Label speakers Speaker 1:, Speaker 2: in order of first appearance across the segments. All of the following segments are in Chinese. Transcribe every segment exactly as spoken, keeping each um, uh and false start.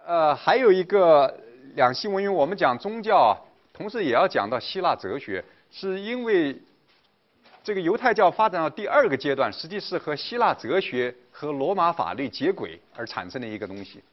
Speaker 1: 呃，还有一个两性文，因为我们讲宗教啊，同时也要讲到希腊哲学，是因为这个犹太教发展到第二个阶段，实际是和希腊哲学和罗马法律接轨而产生的一个东西。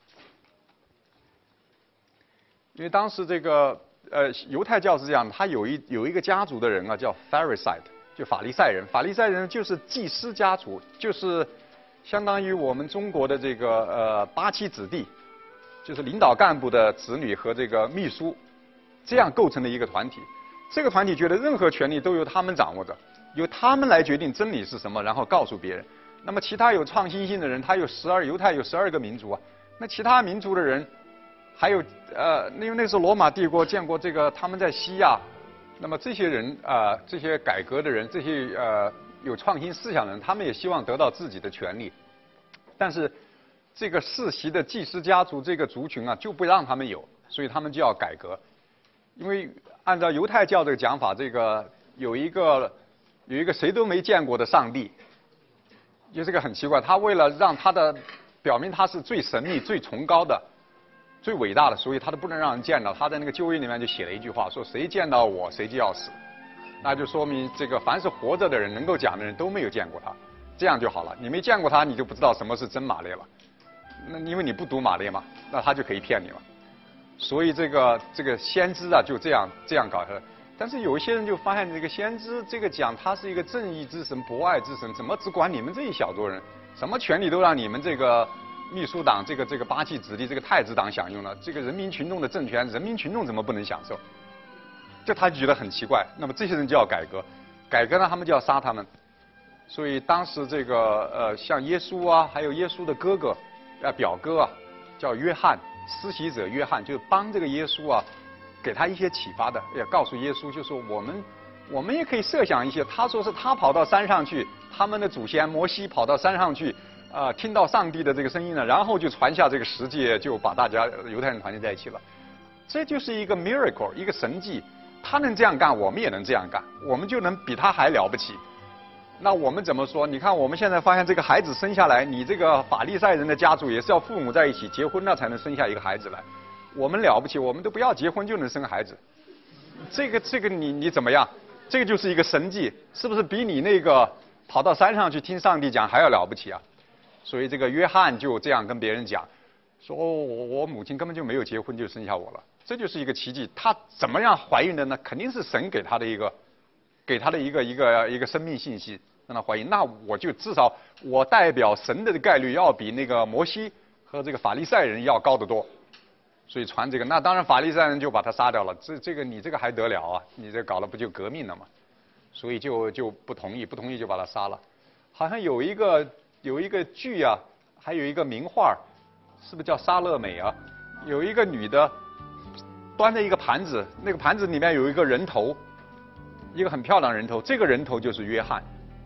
Speaker 1: 因为当时这个呃犹太教是这样，他有一有一个家族的人啊，叫 Pharisee， 就法利赛人。法利赛人就是祭司家族，就是相当于我们中国的这个呃八旗子弟，就是领导干部的子女和这个秘书，这样构成的一个团体。这个团体觉得任何权利都由他们掌握着，由他们来决定真理是什么，然后告诉别人。那么其他有创新性的人，他有十二犹太有十二个民族啊，那其他民族的人，还有呃，因为那时候罗马帝国建国，这个他们在西亚，那么这些人啊、呃，这些改革的人，这些呃有创新思想的人，他们也希望得到自己的权利，但是这个世袭的祭司家族这个族群啊，就不让他们有，所以他们就要改革。因为按照犹太教这个讲法，这个有一个有一个谁都没见过的上帝，就这个很奇怪。他为了让他的表明他是最神秘、最崇高的、最伟大的，所以他都不能让人见到。他在那个旧约里面就写了一句话，说谁见到我，谁就要死。那就说明这个凡是活着的人、能够讲的人都没有见过他，这样就好了。你没见过他，你就不知道什么是真马列了。那因为你不读马列嘛，那他就可以骗你了。所以这个这个先知啊，就这样这样搞下来。但是有一些人就发现，这个先知这个讲他是一个正义之神、博爱之神，怎么只管你们这一小撮人？什么权利都让你们这个秘书党、这个这个八旗子弟、这个太子党享用了？这个人民群众的政权，人民群众怎么不能享受？就他觉得很奇怪。那么这些人就要改革，改革呢，他们就要杀他们。所以当时这个呃，像耶稣啊，还有耶稣的哥哥呃表哥啊，叫约翰。施洗者约翰就是帮这个耶稣啊，给他一些启发的，也告诉耶稣，就说我们我们也可以设想一些。他说是他跑到山上去，他们的祖先摩西跑到山上去，啊、呃，听到上帝的这个声音了，然后就传下这个十诫，就把大家犹太人团结在一起了。这就是一个 miracle， 一个神迹。他能这样干，我们也能这样干，我们就能比他还了不起。那我们怎么说？你看我们现在发现这个孩子生下来，你这个法利赛人的家族也是要父母在一起结婚了才能生下一个孩子来。我们了不起，我们都不要结婚就能生孩子。这个这个你你怎么样？这个就是一个神迹，是不是比你那个跑到山上去听上帝讲还要了不起啊？所以这个约翰就这样跟别人讲，说我我母亲根本就没有结婚就生下我了，这就是一个奇迹。她怎么样怀孕的呢？肯定是神给她的一个。给他的一个一个一个生命信息，让他怀疑，那我就至少我代表神的概率要比那个摩西和这个法利赛人要高得多，所以传这个，那当然法利赛人就把他杀掉了，这这个你这个还得了啊？你这搞了不就革命了吗？所以就就不同意，不同意就把他杀了。好像有一个有一个剧啊，还有一个名画，是不是叫莎乐美啊？有一个女的端着一个盘子，那个盘子里面有一个人头。一个很漂亮的人头，这个人头就是约翰。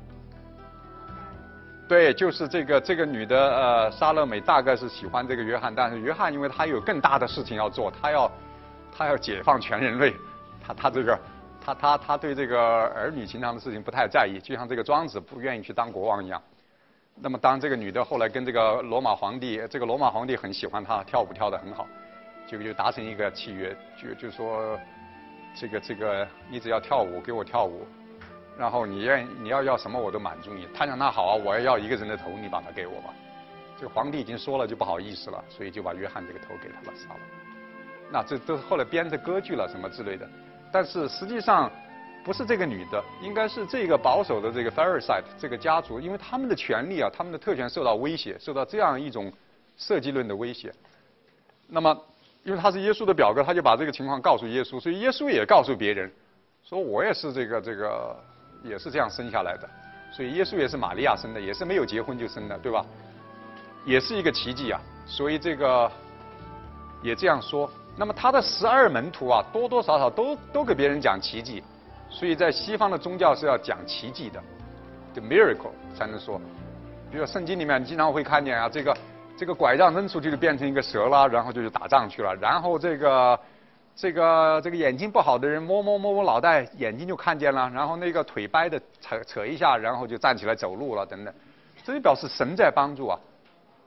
Speaker 1: 对，就是这个这个女的呃，莎乐美大概是喜欢这个约翰，但是约翰因为他有更大的事情要做，他要他要解放全人类，他他这个他他他对这个儿女情长的事情不太在意，就像这个庄子不愿意去当国王一样。那么当这个女的后来跟这个罗马皇帝，这个罗马皇帝很喜欢她，跳舞跳得很好，就就达成一个契约，就就说。这个这个，你只要跳舞给我跳舞，然后你愿你要要什么我都满足你。他讲那好啊，我要要一个人的头，你把它给我吧。这个皇帝已经说了就不好意思了，所以就把约翰这个头给他了，杀了。那这都是后来编的歌剧了什么之类的，但是实际上不是这个女的，应该是这个保守的这个 Pharisee 这个家族，因为他们的权利啊，他们的特权受到威胁，受到这样一种设计论的威胁。那么。因为他是耶稣的表哥，他就把这个情况告诉耶稣，所以耶稣也告诉别人，说我也是这个这个也是这样生下来的，所以耶稣也是玛利亚生的，也是没有结婚就生的，对吧？也是一个奇迹啊，所以这个也这样说。那么他的十二门徒啊，多多少少都都给别人讲奇迹，所以在西方的宗教是要讲奇迹的，就 miracle 才能说。比如圣经里面你经常会看见啊，这个。这个拐杖扔出去就变成一个蛇了，然后就去打仗去了。然后这个这个这个眼睛不好的人摸摸摸摸脑袋，眼睛就看见了。然后那个腿掰的扯扯一下，然后就站起来走路了等等。这就表示神在帮助啊。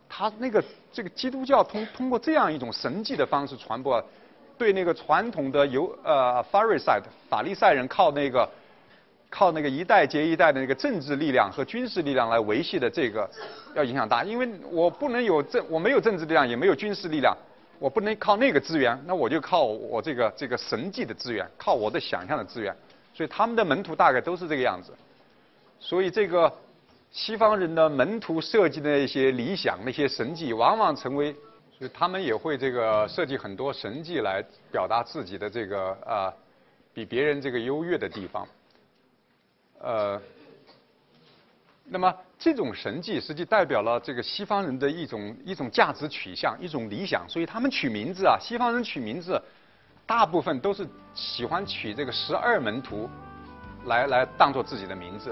Speaker 1: 他那个这个基督教通通过这样一种神迹的方式传播，对那个传统的犹呃 Pharisee 法利赛人靠那个靠那个一代接一代的那个政治力量和军事力量来维系的这个要影响大，因为我不能有政，我没有政治力量，也没有军事力量，我不能靠那个资源，那我就靠我这个这个神迹的资源，靠我的想象的资源，所以他们的门徒大概都是这个样子，所以这个西方人的门徒设计的一些理想、那些神迹，往往成为，所以他们也会这个设计很多神迹来表达自己的这个啊、呃、比别人这个优越的地方。呃，那么这种神迹实际代表了这个西方人的一种一种价值取向，一种理想，所以他们取名字啊，西方人取名字，大部分都是喜欢取这个十二门徒来来当做自己的名字。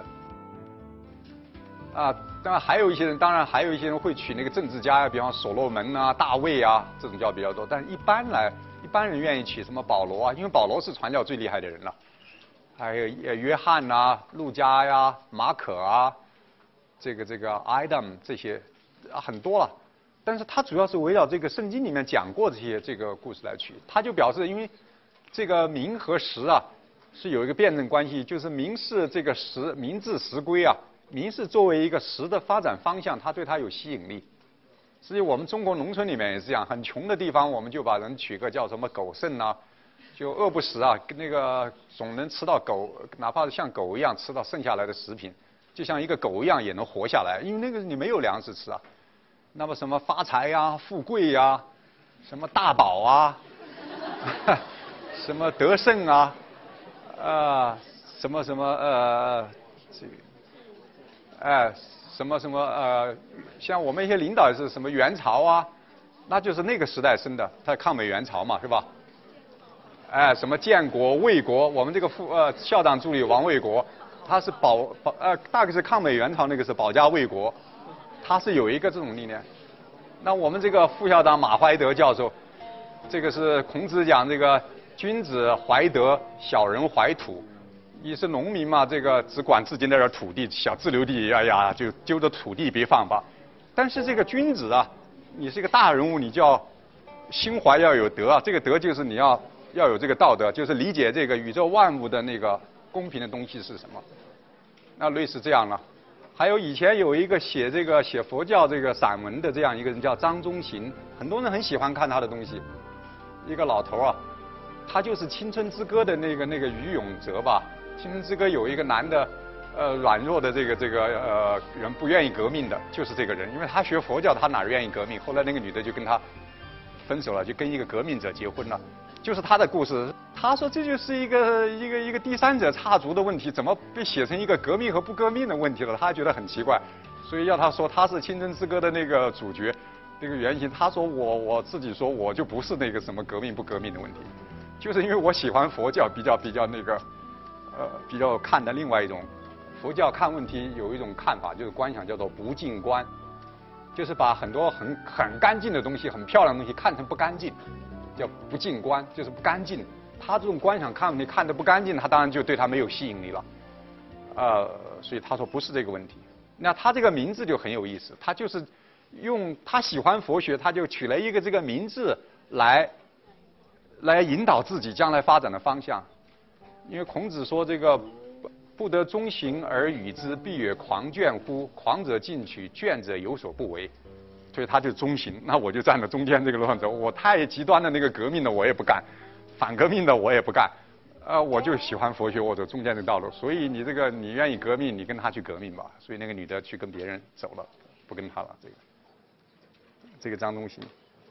Speaker 1: 啊，当然还有一些人，当然还有一些人会取那个政治家呀，比方所罗门啊、大卫啊，这种叫比较多。但一般来，一般人愿意取什么保罗啊，因为保罗是传教最厉害的人了。还有约翰啊、路加呀、马可啊，这个这个 Adam 这些啊很多了。但是他主要是围绕这个圣经里面讲过这些这个故事来取。他就表示，因为这个名和实啊是有一个辩证关系，就是名是这个实，名字实归啊。名是作为一个实的发展方向，它对它有吸引力。实际我们中国农村里面也是这样，很穷的地方，我们就把人取个叫什么狗剩啊，就饿不死啊，那个总能吃到狗，哪怕是像狗一样吃到剩下来的食品，就像一个狗一样也能活下来，因为那个你没有粮食吃啊。那么什么发财呀、啊、富贵呀、啊、什么大宝啊，什么得胜啊，呃，什么什么呃，这个。哎，什么什么呃，像我们一些领导也是什么元朝啊，那就是那个时代生的，他抗美援朝嘛，是吧？哎，什么建国、卫国，我们这个副呃校长助理王卫国，他是保保呃大概是抗美援朝那个是保家卫国，他是有一个这种理念。那我们这个副校长马怀德教授，这个是孔子讲这个君子怀德，小人怀土。你是农民嘛，这个只管自己那点土地，小自留地，哎呀，就揪着土地别放吧。但是这个君子啊，你是一个大人物，你就要心怀要有德啊。这个德就是你要要有这个道德，就是理解这个宇宙万物的那个公平的东西是什么。那类似这样了。还有以前有一个写这个写佛教这个散文的这样一个人叫张宗行，很多人很喜欢看他的东西。一个老头啊，他就是《青春之歌》的那个那个于永哲吧。青春之歌有一个男的，呃，软弱的这个这个呃人不愿意革命的，就是这个人，因为他学佛教，他哪愿意革命？后来那个女的就跟他分手了，就跟一个革命者结婚了，就是他的故事。他说这就是一个一个一个第三者插足的问题，怎么被写成一个革命和不革命的问题了？他觉得很奇怪，所以要他说他是青春之歌的那个主角，这个原型。他说我我自己说我就不是那个什么革命不革命的问题，就是因为我喜欢佛教，比较比较那个。呃，比较看的另外一种，佛教看问题有一种看法，就是观想叫做不净观，就是把很多很很干净的东西、很漂亮的东西看成不干净，叫不净观，就是不干净。他这种观想看问题看得不干净，他当然就对他没有吸引力了。呃，所以他说不是这个问题。那他这个名字就很有意思，他就是用他喜欢佛学，他就取了一个这个名字来来引导自己将来发展的方向。因为孔子说这个不得中行而与之，必曰狂倦乎？狂者进取，倦者有所不为。所以他就中行，那我就站在中间这个路上走。我太极端的那个革命的我也不干，反革命的我也不干，呃，我就喜欢佛学，我走中间的道路。所以你这个你愿意革命，你跟他去革命吧。所以那个女的去跟别人走了，不跟他了。这个这个张中行，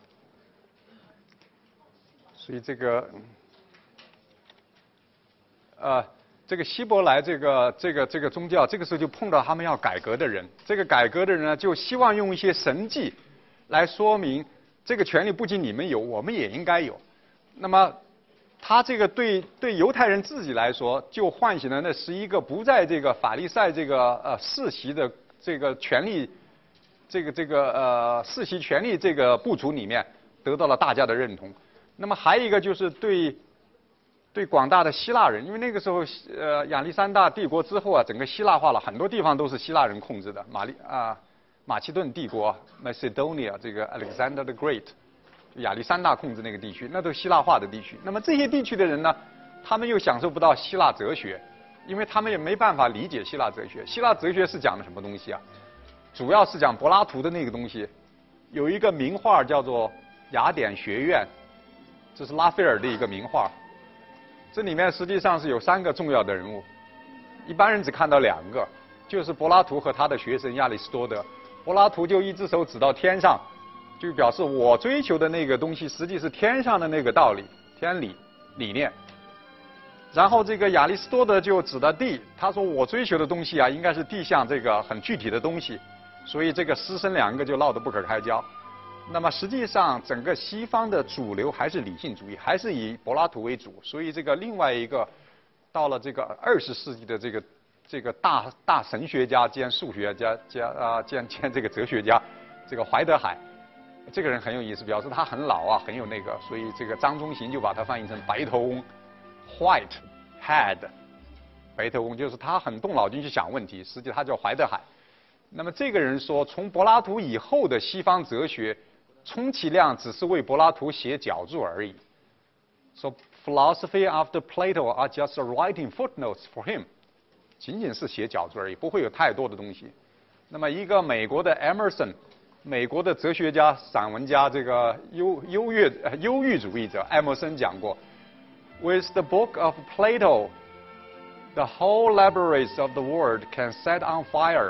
Speaker 1: 所以这个。呃，这个希伯来这个这个这个宗教，这个时候就碰到他们要改革的人。这个改革的人呢，就希望用一些神迹来说明这个权利不仅你们有，我们也应该有。那么，他这个对对犹太人自己来说，就唤醒了那十一个不在这个法利赛这个呃世袭的这个权利，这个这个呃世袭权利这个部族里面得到了大家的认同。那么还有一个就是对。对广大的希腊人，因为那个时候，呃，亚历山大帝国之后啊，整个希腊化了，很多地方都是希腊人控制的。马利啊， 马其顿帝国 Macedonia 这个 Alexander the Great， 亚历山大控制那个地区，那都是希腊化的地区。那么这些地区的人呢，他们又享受不到希腊哲学，因为他们也没办法理解希腊哲学。希腊哲学是讲的什么东西啊？主要是讲柏拉图的那个东西。有一个名画叫做《雅典学院》，这是拉斐尔的一个名画。这里面实际上是有三个重要的人物，一般人只看到两个，就是柏拉图和他的学生亚里士多德。柏拉图就一只手指到天上，就表示我追求的那个东西实际是天上的那个道理、天理理念。然后这个亚里士多德就指到地，他说我追求的东西啊，应该是地上这个很具体的东西。所以这个师生两个就闹得不可开交。那么实际上整个西方的主流还是理性主义，还是以柏拉图为主。所以这个另外一个到了这个二十世纪的这个这个大大神学家兼数学家兼啊兼兼这个哲学家，这个怀德海，这个人很有意思，表示他很老啊，很有那个。所以这个张中行就把他翻译成白头翁 ，White Head， 白头翁就是他很动脑筋去想问题，实际他叫怀德海。那么这个人说，从柏拉图以后的西方哲学，充其量只是为柏拉图写脚注而已。So philosophy after Plato are just writing footnotes for him， 仅仅是写脚注而已，不会有太多的东西。那么一个美国的 Emerson， 美国的哲学家、散文家，这个优优越忧郁主义者艾默生讲过 ，With the book of Plato, the whole labyrinth of the world can set on fire。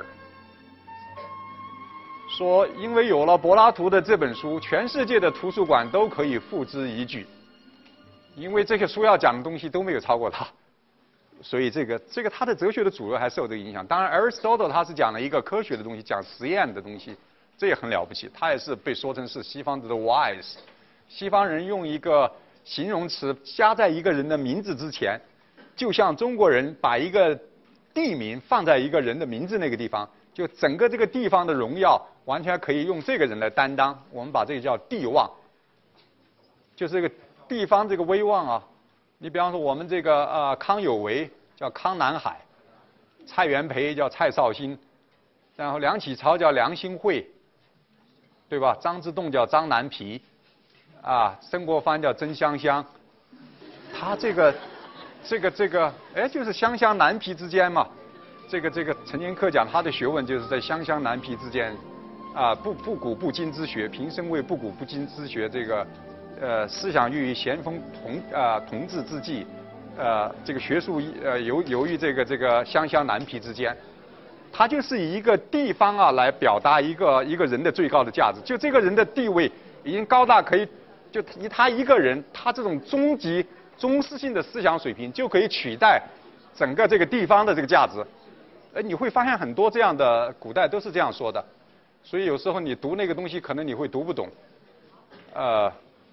Speaker 1: 说，因为有了柏拉图的这本书，全世界的图书馆都可以付之一炬，因为这个书要讲的东西都没有超过他，所以这个这个他的哲学的主流还受这个影响。当然 ，Aristotle 他是讲了一个科学的东西，讲实验的东西，这也很了不起。他也是被说成是西方的 wise， 西方人用一个形容词加在一个人的名字之前，就像中国人把一个地名放在一个人的名字那个地方，就整个这个地方的荣耀完全可以用这个人来担当。我们把这个叫地望，就是这个地方这个威望啊。你比方说我们这个呃康有为叫康南海，蔡元培叫蔡绍兴，然后梁启超叫梁兴惠，对吧？张之洞叫张南皮，啊，曾国藩叫曾香香。他这个这个这个哎，就是香香南皮之间嘛。这个这个陈寅恪讲他的学问就是在香香南皮之间，啊不不古不今之学，平生为不古不今之学，这个呃思想寓于咸丰同啊、呃、同治之际，呃这个学术呃由由于这个这个香香南皮之间，他就是以一个地方啊来表达一个一个人的最高的价值，就这个人的地位已经高大可以就以他一个人，他这种终极宗师性的思想水平就可以取代整个这个地方的这个价值。哎，你会发现很多这样的古代都是这样说的，所以有时候你读那个东西，可能你会读不懂。呃，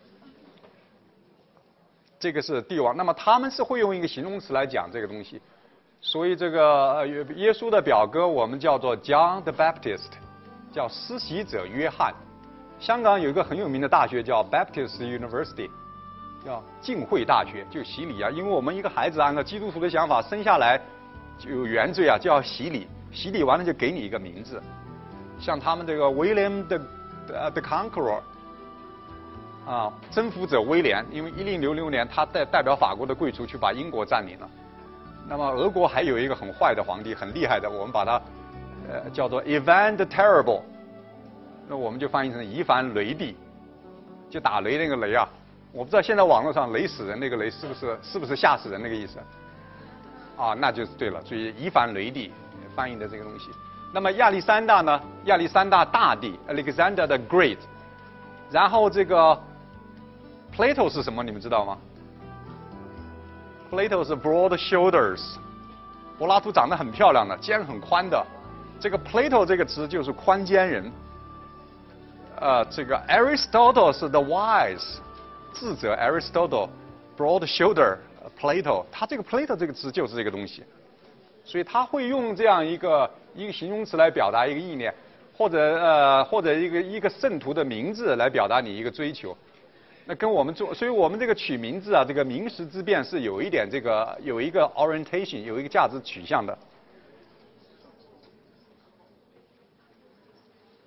Speaker 1: 这个是帝王，那么他们是会用一个形容词来讲这个东西，所以这个呃耶稣的表哥我们叫做 John the Baptist， 叫施洗者约翰。香港有一个很有名的大学叫 Baptist University， 叫浸会大学，就洗礼啊，因为我们一个孩子按照基督徒的想法生下来就有原罪啊，就要洗礼，洗礼完了就给你一个名字。像他们这个 William the the Conqueror， 啊，征服者威廉，因为一零六六年他代代表法国的贵族去把英国占领了。那么俄国还有一个很坏的皇帝，很厉害的，我们把他呃叫做 Ivan the Terrible， 那我们就翻译成伊凡雷帝，就打雷那个雷啊。我不知道现在网络上雷死人那个雷是不是是不是吓死人那个意思？啊，那就是对了，所以伊凡雷帝翻译的这个东西。那么亚历山大呢？亚历山大大帝 Alexander the Great。然后这个 Plato 是什么？你们知道吗 ？Plato 是 broad shoulders。柏拉图长得很漂亮的，肩很宽的。这个 Plato 这个词就是宽肩人。呃，这个 Aristotle 是 the wise， 智者 Aristotle broad shoulder。Plato， 他这个 Plato 这个词就是这个东西，所以他会用这样一个一个形容词来表达一个意念，或者呃或者一个一个圣徒的名字来表达你一个追求。那跟我们做，所以我们这个取名字啊，这个名实之辨是有一点这个有一个 orientation， 有一个价值取向的。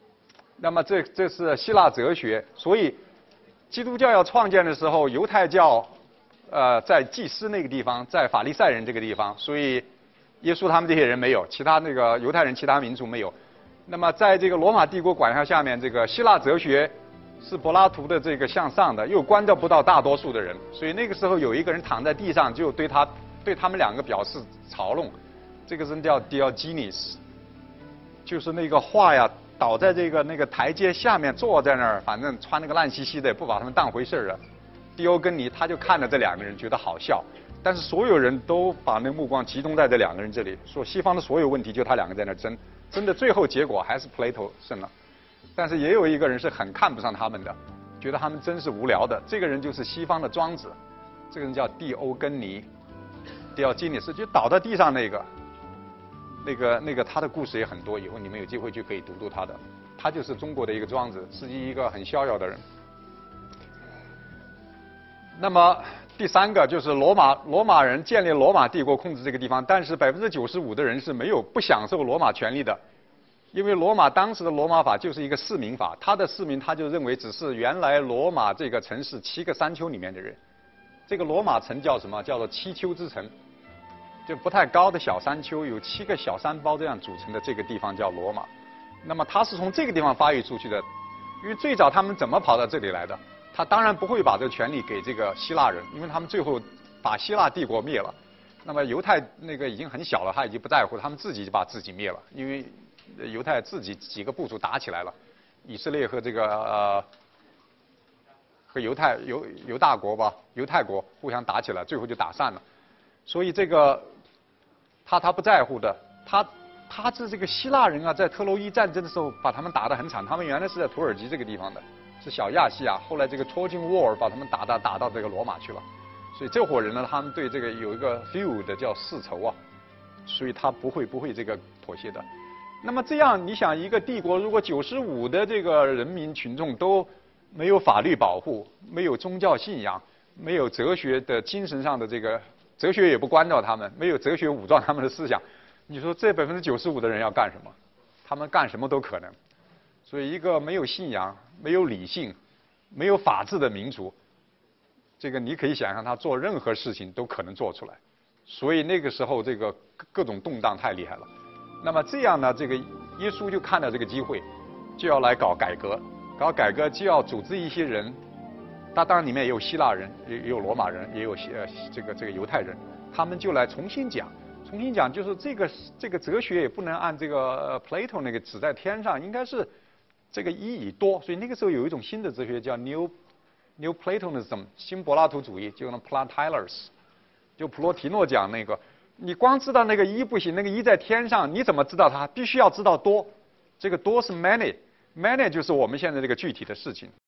Speaker 1: 那么这这是希腊哲学，所以基督教要创建的时候，犹太教呃在祭司那个地方，在法利赛人这个地方，所以耶稣他们这些人没有，其他那个犹太人其他民族没有。那么在这个罗马帝国管辖下面，这个希腊哲学是柏拉图的这个向上的，又关照不到大多数的人，所以那个时候有一个人躺在地上，就对他对他们两个表示嘲弄，这个人叫 Diogenes， 就是那个画呀。倒在这个那个台阶下面，坐在那儿，反正穿那个烂兮兮的，也不把他们当回事儿了。狄欧根尼他就看着这两个人，觉得好笑，但是所有人都把那目光集中在这两个人这里，说西方的所有问题就他两个在那儿争，争的最后结果还是 Plato 胜了。但是也有一个人是很看不上他们的，觉得他们真是无聊的，这个人就是西方的庄子，这个人叫狄欧根尼，狄奥基尼斯，就倒在地上那个。那个那个他的故事也很多，以后你们有机会就可以读读他的。他就是中国的一个庄子，是一个很逍遥的人。那么第三个就是罗马，罗马人建立罗马帝国，控制这个地方，但是百分之九十五的人是没有不享受罗马权利的，因为罗马当时的罗马法就是一个市民法，他的市民他就认为只是原来罗马这个城市七个山丘里面的人，这个罗马城叫什么？叫做七丘之城。就不太高的小山丘，有七个小山包这样组成的这个地方叫罗马。那么它是从这个地方发育出去的，因为最早他们怎么跑到这里来的？他当然不会把这个权利给这个希腊人，因为他们最后把希腊帝国灭了。那么犹太那个已经很小了，他已经不在乎，他们自己就把自己灭了，因为犹太自己几个部族打起来了，以色列和这个呃和犹太犹犹大国吧，犹太国互相打起来，最后就打散了。所以这个。他他不在乎的，他他是这个希腊人啊，在特洛伊战争的时候把他们打得很惨，他们原来是在土耳其这个地方的，是小亚细亚，后来这个 Trojan War 把他们打到打到这个罗马去了，所以这伙人呢，他们对这个有一个 feud 的叫世仇啊，所以他不会不会这个妥协的。那么这样，你想一个帝国如果九十五的这个人民群众都没有法律保护，没有宗教信仰，没有哲学的精神上的这个。哲学也不关照他们，没有哲学武装他们的思想。你说这百分之九十五的人要干什么？他们干什么都可能。所以一个没有信仰、没有理性、没有法治的民族，这个你可以想象他做任何事情都可能做出来。所以那个时候这个各种动荡太厉害了。那么这样呢，这个耶稣就看到这个机会，就要来搞改革。搞改革就要组织一些人。他当然里面也有希腊人，也也有罗马人，也有呃这个这个犹太人，他们就来重新讲，重新讲就是这个这个哲学也不能按这个 Plato 那个指在天上，应该是这个一以多，所以那个时候有一种新的哲学叫 New New Platonism 新柏拉图主义，就那 Platilos， 就普罗提诺讲那个，你光知道那个一不行，那个一在天上，你怎么知道它？必须要知道多，这个多是 many，many 就是我们现在这个具体的事情。